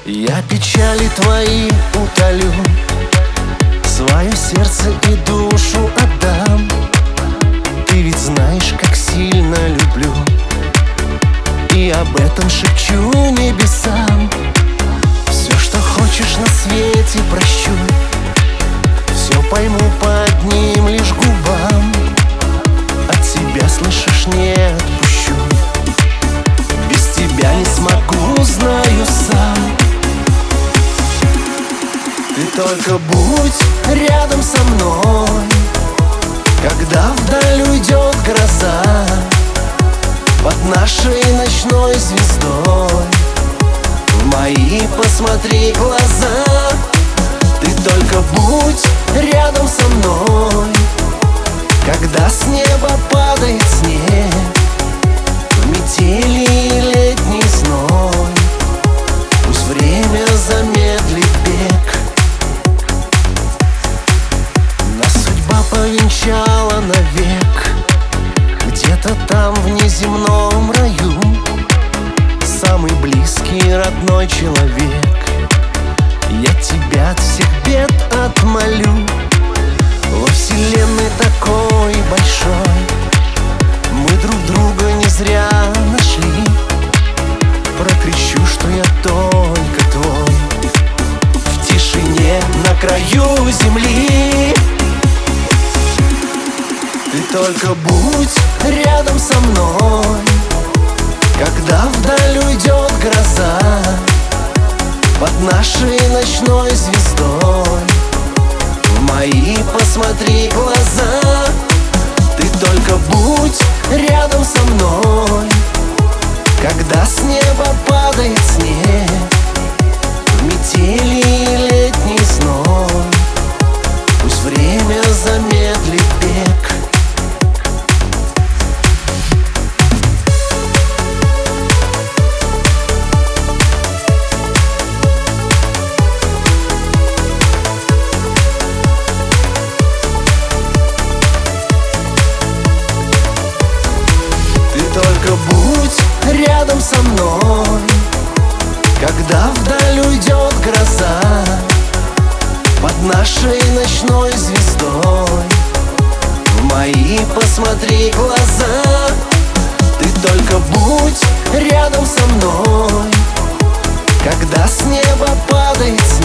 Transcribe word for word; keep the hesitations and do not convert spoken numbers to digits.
Я печали твои утолю, свое сердце и душу отдам. Ты ведь знаешь, как сильно люблю, и об этом шепчу небесам. Все, что хочешь на свете, прощу, все пойму по одним лишь губам. От тебя, слышишь, не отпущу, без тебя не смогу, знаю сам. Ты только будь рядом со мной, когда вдаль уйдет гроза, под нашей ночной звездой в мои посмотри глаза. Ты только будь рядом со мной, когда с неба падает снег, в метели и летний зной. Пусть время замедлит бег. Нас судьба повенчала навек, где-то там в неземном раю. Самый близкий, родной человек, я тебя от всех бед отмолю. Во вселенной такой большой мы друг друга не зря нашли. Прокричу, что я только твой, в тишине на краю земли. Ты только будь рядом со мной, когда вдаль уйдет гроза, под нашей ночной звездой в мои посмотри глаза. Ты только будь рядом со мной, когда с неба падает снег, в метели и летний зной. Пусть время замедлит бег. Только будь рядом со мной, когда вдаль уйдет гроза, под нашей ночной звездой в мои посмотри глаза. Ты только будь рядом со мной, когда с неба падает